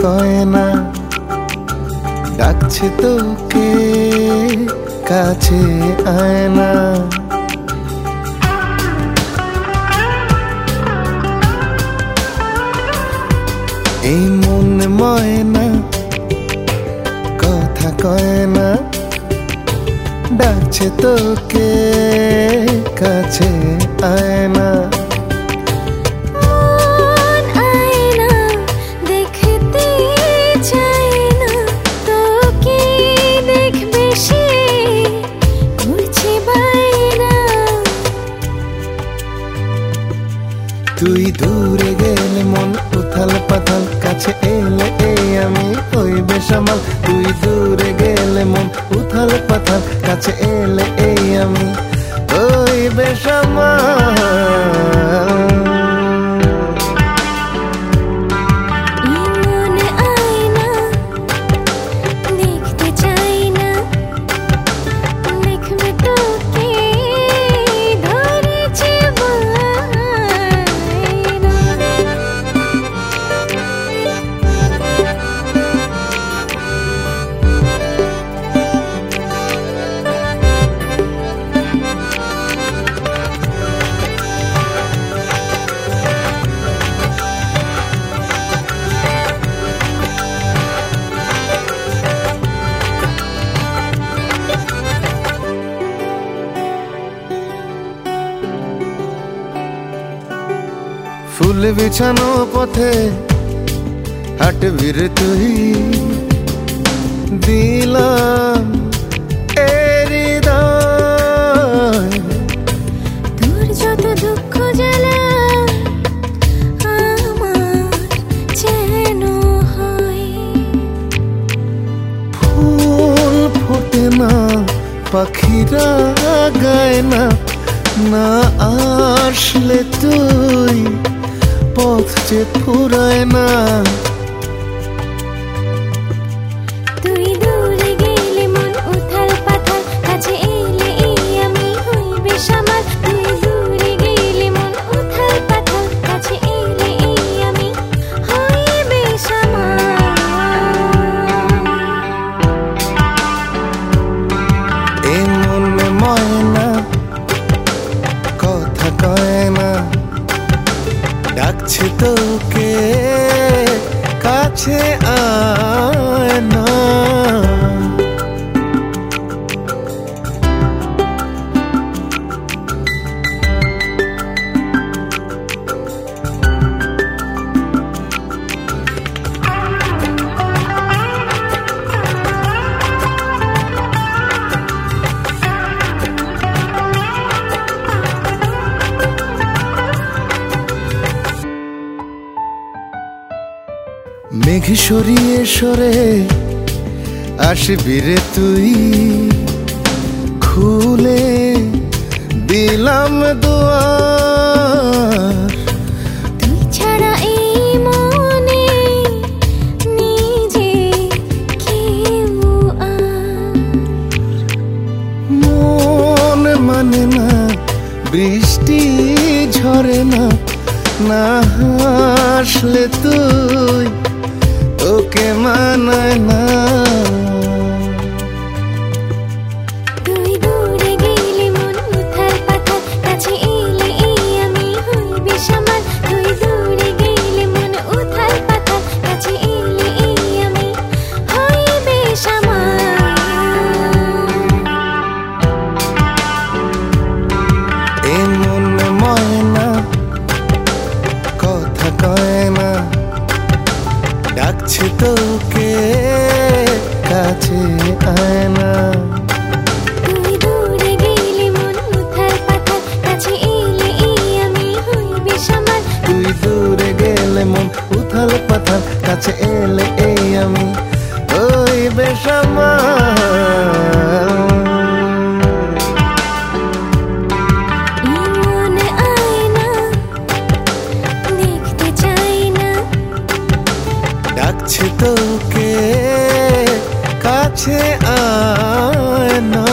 কয় না, ডাকছে তোকে কাছে আয় না। এই মন ময়না কথা কয় না, ডাকছে তোকে কাছে আয় না। তুই দূরে গেলে মন উথাল পাথাল, কাছে এলে এই আমি হই বেসামাল। তুই দূরে গেলে মন উথাল পাথাল, কাছে এলে এই আমি হই বেসামাল। ফুল বিছানো পথে হাঁটবি রে তুই, দিলাম হৃদয়। তোর যত দুঃখ জ্বালা আমার যেন হয়। ফুল ফোটে না, পাখিরা গায় না, না আসলে তুই পথ যে ফুরায় না। তুই দূরে গেলে মন উথাল পাথাল, কাছে এলে এই আমি হই বেসামাল। তুই দূরে গেলে মন উথাল পাথাল, কাছে এলে এই আমি হই বেসামাল। এই মন ময়না কথা কয় না, ডাকছে তোকে কাছে আয় না। মেঘ সরিয়ে সরে আসবি রে তুই, খুলে দিলাম দুয়ার। তুই ছাড়া এই মনে নিজে কেউ আর। মন মানে না, বৃষ্টি ঝরে না, না হাসলে তুই তোকে মানায় না। তুই দূরে গেলে মন উথাল পাথাল, কাছে এলে এই আমি হই বেসামাল। তুই দূরে গেলে মন উথাল পাথাল, কাছে এলে এই আমি হই বেসামাল। এই মন ময়না কথা কয় না, ডাকছে তোকে কাছে আয় না। তুই দূরে গেলে মন উথাল পাথাল, কাছে এলে এই আমি হই বেসামাল। তুই দূরে গেলে মন উথাল পাথাল, কাছে এলে এই আমি ওই বেসামাল। মন আয়না দেখতে চাই না, ডাকছে তোকে কাছে আয় না।